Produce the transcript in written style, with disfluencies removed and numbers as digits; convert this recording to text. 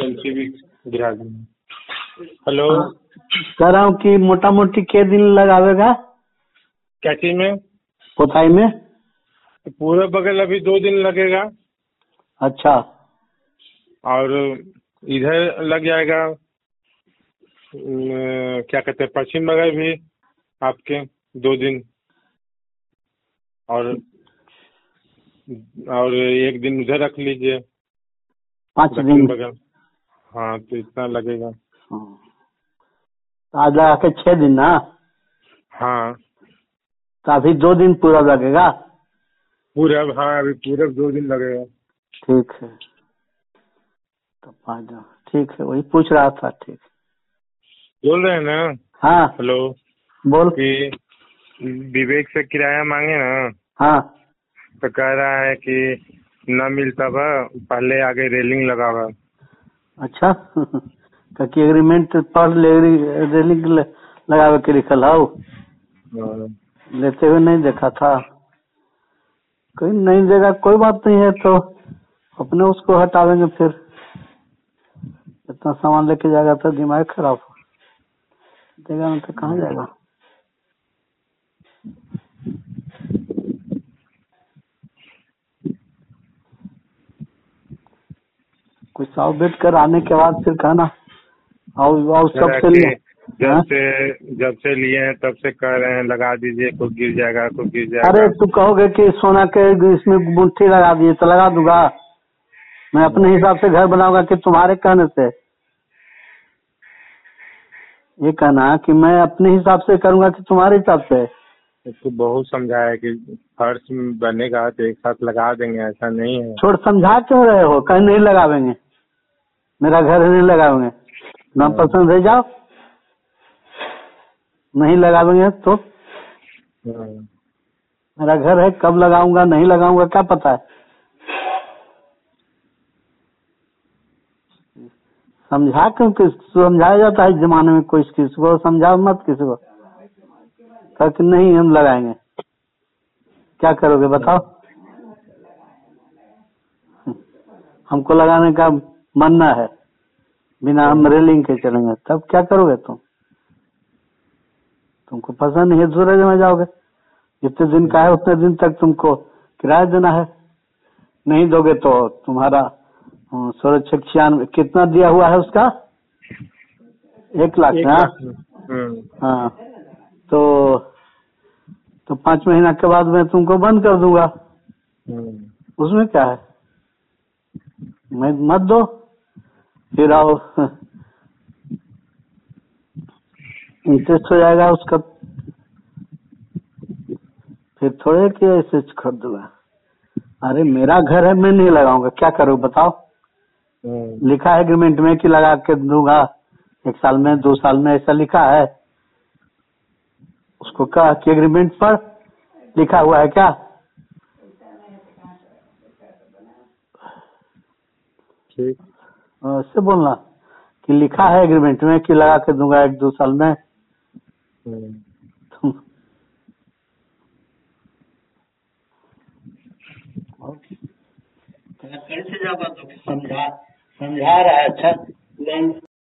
पंछी भी गिरा देंगे। हेलो, कह रहा हूँ कि मोटा मोटी के दिन लगावेगा क्या चीज में? पोताई में? पूरे बगल अभी 2 दिन लगेगा अच्छा, और इधर लग जाएगा क्या कहते हैं, पश्चिम बगल भी आपके 2 दिन, और 1 दिन उधर रख लीजिए 5 दक्षिण दिन। बगल। हाँ, तो इतना लगेगा। हाँ, तो आज लगा के 6 दिन ना? हाँ तो अभी 2 दिन पूरा लगेगा। पूरब, हाँ अभी पूरब 2 दिन लगेगा। ठीक है, तो 5 दिन, ठीक है, वही पूछ रहा था। ठीक, बोल रहे हैं ना। हाँ हेलो, बोल। कि विवेक से किराया मांगे ना, हाँ, तो कह रहा है कि न मिलता बा, पहले आगे रेलिंग लगा हुआ। अच्छा ताकि एग्रीमेंट पढ़ ले, रेलिंग लगावे के लिखल हो, लेते हुए नहीं देखा था। कोई नहीं देगा, कोई बात नहीं है, तो अपने उसको हटावेंगे। फिर इतना सामान लेके जाएगा तो दिमाग खराब हो देगा, नहीं तो कहाँ जाएगा। कुछ आओ वेट कर, आने के बाद फिर कहना। और सबसे लिए जब से लिए हैं तब से कह रहे हैं लगा दीजिए, को गिर जाएगा, को गिर जाएगा। अरे तू कहोगे कि सोना के इसमें गुंठी लगा दिए तो लगा दूंगा। मैं अपने हिसाब से घर बनाऊंगा कि तुम्हारे कहने से? ये कहना कि मैं अपने हिसाब से करूंगा कि तुम्हारे हिसाब से? तो बहुत समझाया कि फर्श बनेगा तो एक साथ लगा देंगे, ऐसा नहीं है। छोड़, समझा क्यों रहे हो? कहीं नहीं लगावेंगे, मेरा घर है, नहीं लगावेंगे। नाम पसंद है, जाओ। नहीं लगावेंगे तो मेरा घर है, कब लगाऊंगा नहीं लगाऊंगा क्या पता है? समझा क्यों? समझाया जाता है इस जमाने में? कोई किसी को समझाओ मत, किसी को कह कि नहीं हम लगाएंगे। क्या करोगे बताओ? हमको लगाने का मानना है, बिना हम रेलिंग के चलेंगे, तब क्या करोगे तुम? तुमको पसंद नहीं है, दूसरे जगह जाओगे। जितने दिन का है उतने दिन तक तुमको किराया देना है। नहीं दोगे तो तुम्हारा सुरक्षा 96 कितना दिया हुआ है उसका? 1 लाख ना? हाँ, तो 5 महीना के बाद मैं तुमको बंद कर दूंगा। उसमें क्या है? मैं मत दो, फिर आओ इंटरेस्ट हो जाएगा उसका। फिर थोड़े कि ऐसे कर दूंगा। अरे मेरा घर है, मैं नहीं लगाऊंगा, क्या करूँ बताओ? लिखा है एग्रीमेंट में कि लगा के दूंगा 1 साल में, 2 साल में, ऐसा लिखा है। उसको कहा कि एग्रीमेंट पर लिखा हुआ है क्या? ठीक, ऐसे बोलना कि लिखा है एग्रीमेंट में कि लगा के दूंगा 1-2 साल में। कैसे जाओगा? तो समझा रहा है। अच्छा